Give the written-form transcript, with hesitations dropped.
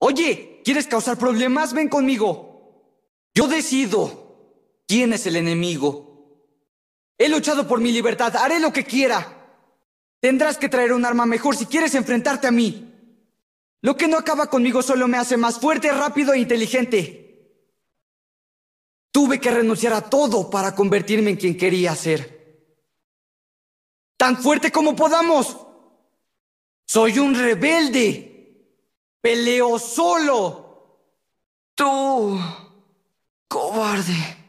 Oye, ¿quieres causar problemas? Ven conmigo. Yo decido quién es el enemigo. He luchado por mi libertad, haré lo que quiera. Tendrás que traer un arma mejor si quieres enfrentarte a mí. Lo que no acaba conmigo solo me hace más fuerte, rápido e inteligente. Tuve que renunciar a todo para convertirme en quien quería ser. ¡Tan fuerte como podamos! ¡Soy un rebelde! ¡Peleo solo! ¡Tú, cobarde!